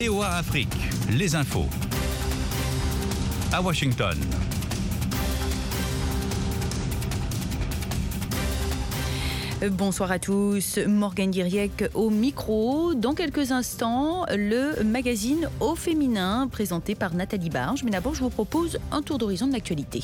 VOA Afrique, les infos. À Washington. Bonsoir à tous, Morgane Guiriec au micro. Dans quelques instants, le magazine Au Féminin présenté par Nathalie Barge. Mais d'abord, je vous propose un tour d'horizon de l'actualité.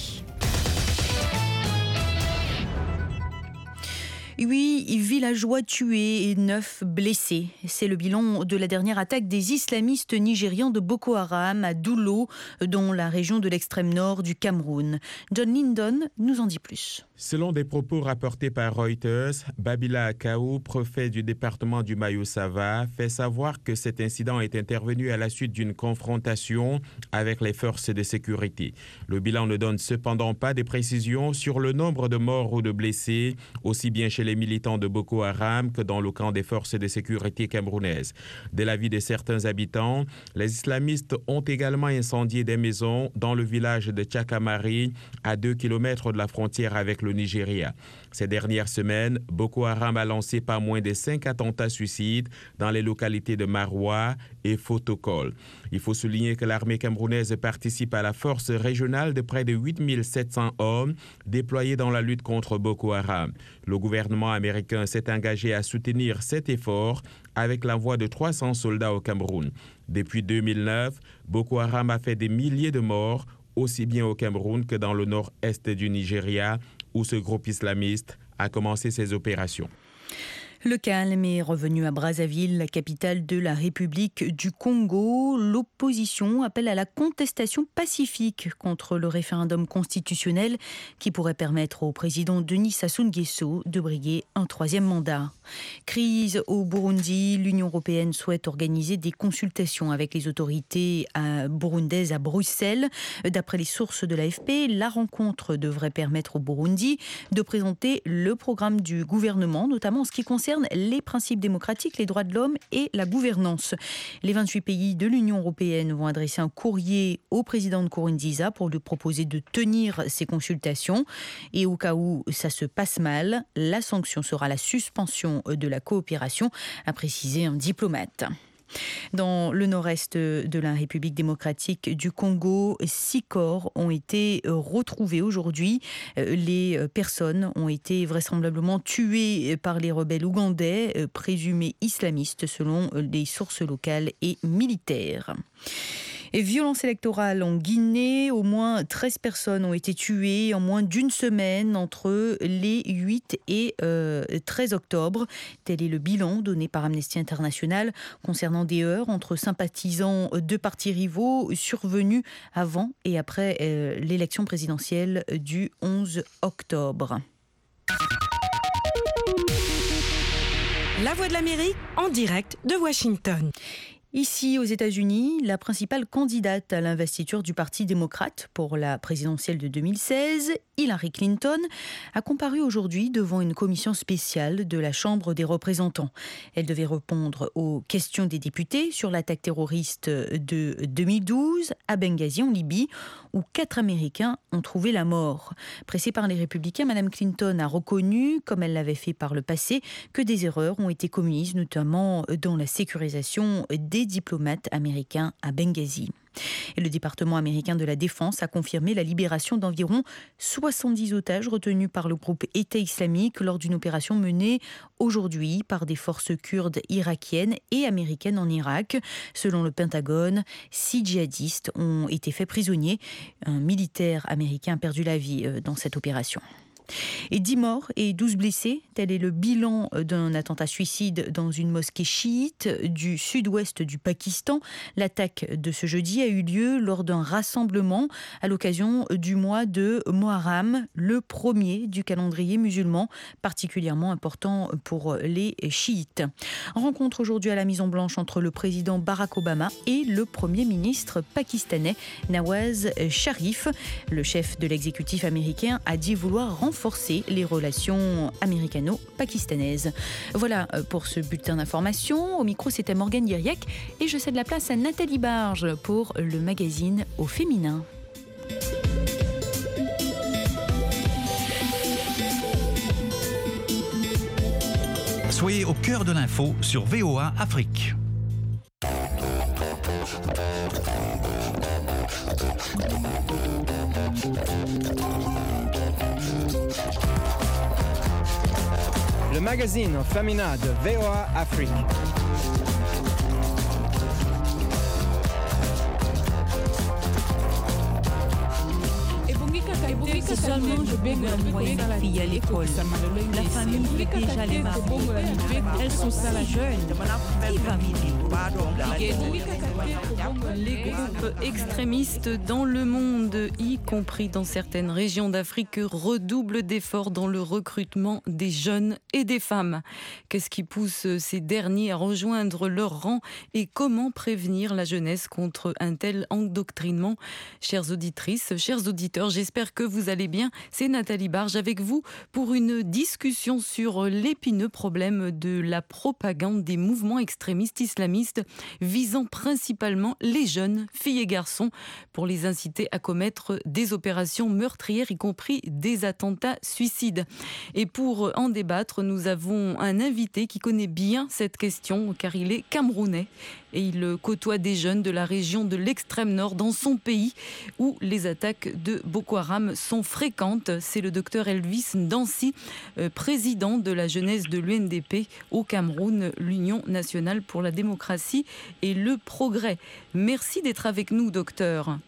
8 villageois tués et 9 blessés. C'est le bilan de la dernière attaque des islamistes nigérians de Boko Haram à Doulo, dans la région de l'extrême nord du Cameroun. John Lyndon nous en dit plus. Selon des propos rapportés par Reuters, Babila Akaou, préfet du département du Mayo-Sava, fait savoir que cet incident est intervenu à la suite d'une confrontation avec les forces de sécurité. Le bilan ne donne cependant pas de précisions sur le nombre de morts ou de blessés, aussi bien chez les militants de Boko Haram que dans le camp des forces de sécurité camerounaises. De l'avis de certains habitants, les islamistes ont également incendié des maisons dans le village de Tchakamari, à 2 km de la frontière avec le Nigeria. Ces dernières semaines, Boko Haram a lancé pas moins de 5 attentats suicides dans les localités de Maroua et Fotokol. Il faut souligner que l'armée camerounaise participe à la force régionale de près de 8700 hommes déployés dans la lutte contre Boko Haram. Le gouvernement américain s'est engagé à soutenir cet effort avec l'envoi de 300 soldats au Cameroun. Depuis 2009, Boko Haram a fait des milliers de morts, aussi bien au Cameroun que dans le nord-est du Nigeria, où ce groupe islamiste a commencé ses opérations. Le calme est revenu à Brazzaville, la capitale de la République du Congo. L'opposition appelle à la contestation pacifique contre le référendum constitutionnel qui pourrait permettre au président Denis Sassou Nguesso de briguer un 3e mandat. Crise au Burundi, l'Union européenne souhaite organiser des consultations avec les autorités burundaises à Bruxelles. D'après les sources de l'AFP, la rencontre devrait permettre au Burundi de présenter le programme du gouvernement, notamment en ce qui concerne les principes démocratiques, les droits de l'homme et la gouvernance. Les 28 pays de l'Union européenne vont adresser un courrier au président Nkurunziza pour lui proposer de tenir ces consultations. Et au cas où ça se passe mal, la sanction sera la suspension de la coopération, a précisé un diplomate. Dans le nord-est de la République démocratique du Congo, 6 corps ont été retrouvés aujourd'hui. Les personnes ont été vraisemblablement tuées par les rebelles ougandais, présumés islamistes selon les sources locales et militaires. Et violence électorale en Guinée, au moins 13 personnes ont été tuées en moins d'une semaine entre les 8 et 13 octobre. Tel est le bilan donné par Amnesty International concernant des heurts entre sympathisants de partis rivaux survenus avant et après l'élection présidentielle du 11 octobre. La Voix de l'Amérique en direct de Washington. Ici, aux États-Unis, la principale candidate à l'investiture du Parti démocrate pour la présidentielle de 2016, Hillary Clinton, a comparu aujourd'hui devant une commission spéciale de la Chambre des représentants. Elle devait répondre aux questions des députés sur l'attaque terroriste de 2012 à Benghazi, en Libye, où 4 Américains ont trouvé la mort. Pressée par les Républicains, Mme Clinton a reconnu, comme elle l'avait fait par le passé, que des erreurs ont été commises, notamment dans la sécurisation des diplomates américains à Benghazi. Et le département américain de la Défense a confirmé la libération d'environ 70 otages retenus par le groupe État islamique lors d'une opération menée aujourd'hui par des forces kurdes irakiennes et américaines en Irak. Selon le Pentagone, 6 djihadistes ont été faits prisonniers. Un militaire américain a perdu la vie dans cette opération. Et 10 morts et 12 blessés, tel est le bilan d'un attentat suicide dans une mosquée chiite du sud-ouest du Pakistan. L'attaque de ce jeudi a eu lieu lors d'un rassemblement à l'occasion du mois de Muharram, le premier du calendrier musulman, particulièrement important pour les chiites. Rencontre aujourd'hui à la Maison-Blanche entre le président Barack Obama et le premier ministre pakistanais Nawaz Sharif. Le chef de l'exécutif américain a dit vouloir renforcer les relations américano-pakistanaises. Voilà pour ce bulletin d'information. Au micro, c'était Morgane Guiriec et je cède la place à Nathalie Barge pour le magazine Au Féminin. Soyez au cœur de l'info sur VOA Afrique. Le magazine Femina de VOA Afrique. Seulement je peux envoyer ma fille à l'école. La famille veut déjà les marier. Elles sont ça la jeune. Qui va m'aider? Les groupes extrémistes dans le monde, y compris dans certaines régions d'Afrique, redoublent d'efforts dans le recrutement des jeunes et des femmes. Qu'est-ce qui pousse ces derniers à rejoindre leur rang et comment prévenir la jeunesse contre un tel endoctrinement? Chères auditrices, chers auditeurs, j'espère que vous allez bien. C'est Nathalie Barge avec vous pour une discussion sur l'épineux problème de la propagande des mouvements extrémistes islamistes visant principalement les jeunes, filles et garçons, pour les inciter à commettre des opérations meurtrières, y compris des attentats suicides. Et pour en débattre, nous avons un invité qui connaît bien cette question, car il est camerounais et il côtoie des jeunes de la région de l'extrême nord dans son pays où les attaques de Boko Haram sont fréquentes. C'est le docteur Elvis Ndansi, président de la jeunesse de l'UNDP au Cameroun, l'Union nationale pour la démocratie et le progrès. Merci d'être avec nous, docteur.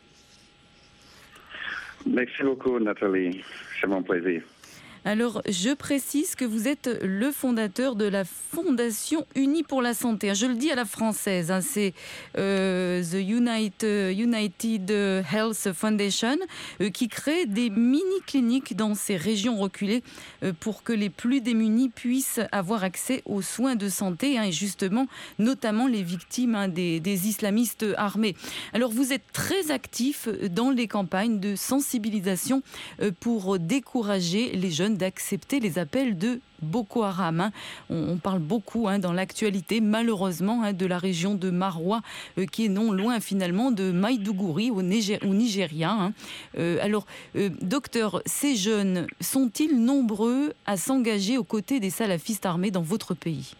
Merci beaucoup, Nathalie. C'est mon plaisir. Alors, je précise que vous êtes le fondateur de la Fondation Unie pour la Santé. Je le dis à la française, c'est The United Health Foundation qui crée des mini-cliniques dans ces régions reculées pour que les plus démunis puissent avoir accès aux soins de santé et justement, notamment les victimes des islamistes armés. Alors, vous êtes très actif dans les campagnes de sensibilisation pour décourager les jeunes d'accepter les appels de Boko Haram. On parle beaucoup dans l'actualité, malheureusement, de la région de Maroua, qui est non loin finalement de Maïdougouri, au Nigeria. Alors, docteur, ces jeunes sont-ils nombreux à s'engager aux côtés des salafistes armés dans votre pays?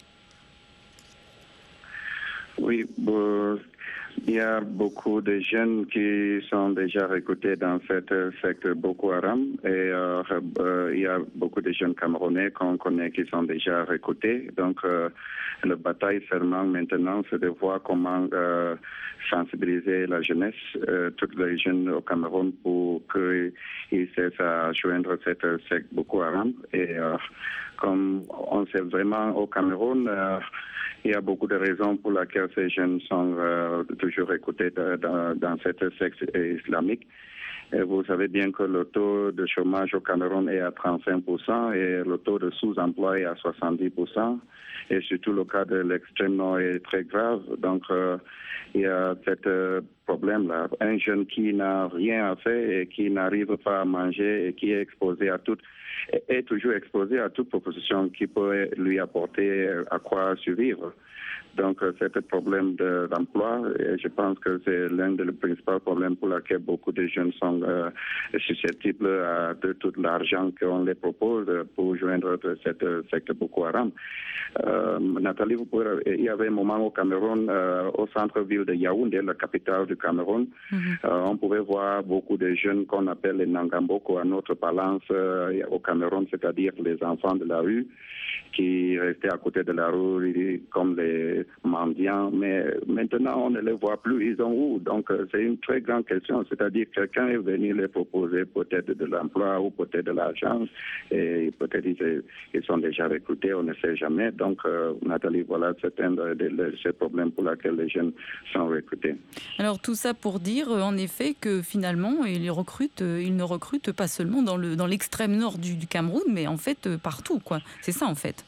Oui, il y a beaucoup de jeunes qui sont déjà recrutés dans cette secte Boko Haram et il y a beaucoup de jeunes Camerounais qu'on connaît qui sont déjà recrutés. Donc, la bataille seulement maintenant, c'est de voir comment sensibiliser la jeunesse, toutes les jeunes au Cameroun pour qu'ils cessent à joindre cette secte Boko Haram. Et comme on sait vraiment au Cameroun, il y a beaucoup de raisons pour lesquelles ces jeunes sont toujours écoutés dans cette secte islamique. Et vous savez bien que le taux de chômage au Cameroun est à 35% et le taux de sous-emploi est à 70%. Et surtout le cas de l'extrême nord est très grave. Donc il y a ce problème-là. Un jeune qui n'a rien à faire et qui n'arrive pas à manger et qui est exposé est toujours exposé à toute proposition qui peut lui apporter à quoi survivre. Donc, c'est un problème d'emploi et je pense que c'est l'un des principaux problèmes pour lesquels beaucoup de jeunes sont susceptibles de tout l'argent qu'on les propose pour joindre cette secte Boko Haram. Nathalie, il y avait un moment au Cameroun, au centre-ville de Yaoundé, la capitale du Cameroun, on pouvait voir beaucoup de jeunes qu'on appelle les Nangamboko à notre parlance au Cameroun, c'est-à-dire les enfants de la rue qui restaient à côté de la rue comme les mendiants, mais maintenant on ne les voit plus, ils ont où? Donc c'est une très grande question, c'est-à-dire que quelqu'un est venu les proposer peut-être de l'emploi ou peut-être de l'argent, et peut-être ils sont déjà recrutés, on ne sait jamais. Donc Nathalie, voilà, c'est un de ces problèmes pour lesquels les jeunes sont recrutés. Alors tout ça pour dire en effet que finalement ils ne recrutent pas seulement dans l'extrême nord du Cameroun, mais en fait partout, quoi. C'est ça en fait.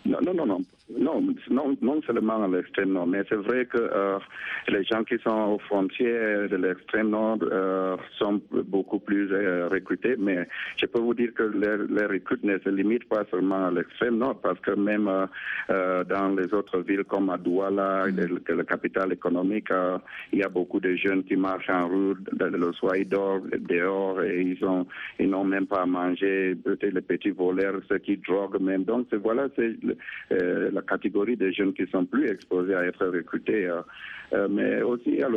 Non seulement à l'extrême nord, mais c'est vrai que les gens qui sont aux frontières de l'extrême nord sont beaucoup plus recrutés, mais je peux vous dire que les recrutes ne se limitent pas seulement à l'extrême nord, parce que même dans les autres villes comme à Douala, la capitale économique, il y a beaucoup de jeunes qui marchent en rue le soir, ils dorment dehors et ils n'ont même pas à manger, peut-être les petits voleurs, ceux qui droguent même. Donc voilà, c'est la catégorie des jeunes qui sont plus exposés à être recrutés, mais aussi